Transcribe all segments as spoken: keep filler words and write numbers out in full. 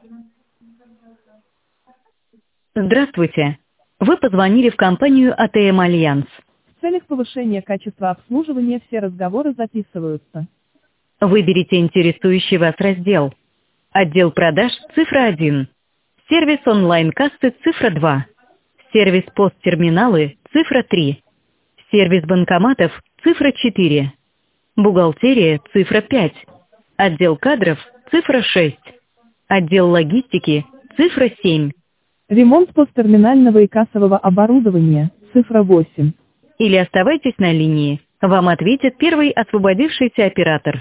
Здравствуйте. Вы позвонили в компанию А Т М Альянс. В целях повышения качества обслуживания все разговоры записываются. Выберите интересующий вас раздел. Отдел продаж цифра один. Сервис онлайн-кассы цифра два. Сервис посттерминалы цифра три. Сервис банкоматов цифра четыре. Бухгалтерия цифра пять. Отдел кадров цифра шесть. Отдел логистики цифра семь. Ремонт посттерминального и кассового оборудования, цифра восемь. Или оставайтесь на линии. Вам ответит первый освободившийся оператор.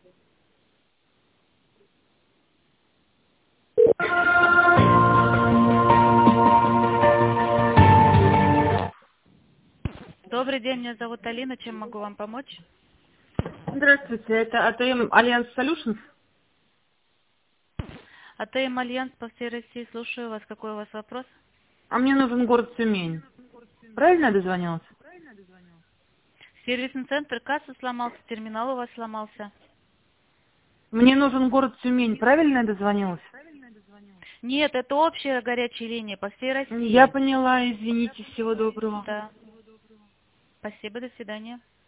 Добрый день, меня зовут Алина. Чем могу вам помочь? Здравствуйте, это А Т М Альянс Solutions. А Т М Альянс по всей России. Слушаю вас. Какой у вас вопрос? А мне нужен город Тюмень. Правильно я дозвонилась? Сервисный центр, касса сломался, терминал у вас сломался. Мне нужен город Тюмень. Правильно я дозвонилась? Нет, это общая горячая линия по всей России. Я поняла, извините, всего доброго. Да. Спасибо, до свидания.